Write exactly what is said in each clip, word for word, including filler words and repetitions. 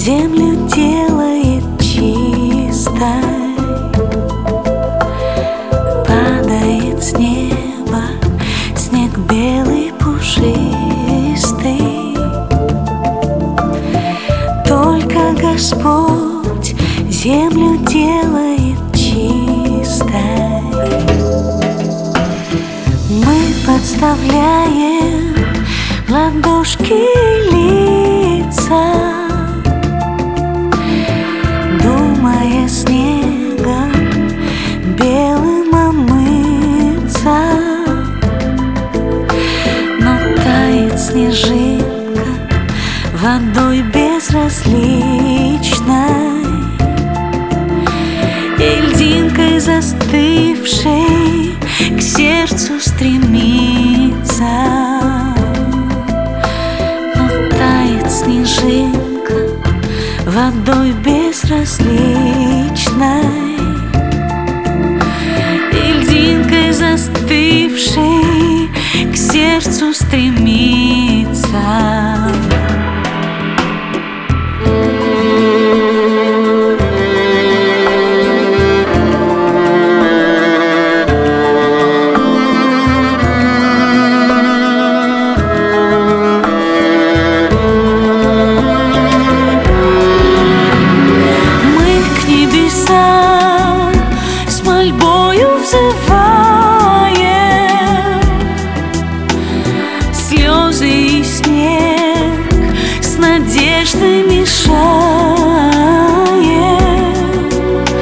землю делает чистой. Падает с неба снег белый пушистый. Только Господь землю делает чистой. Мы подставляем ладошки лица, думая снегом белым омыться. Но тает снежинка водой безразличной, и льдинкой застывшей к сердцу стремится. Но тает снежинка водой безразличной, и льдинкой застывшей к сердцу стремится. Слезы и снег с надеждой мешает.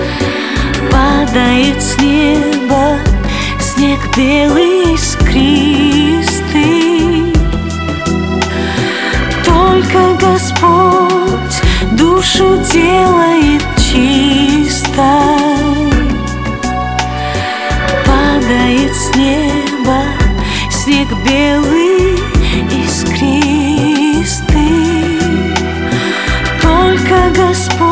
Падает с неба снег белый искристый. Только Господь душу делает чистой. Падает с неба снег белый искристый. Только Господь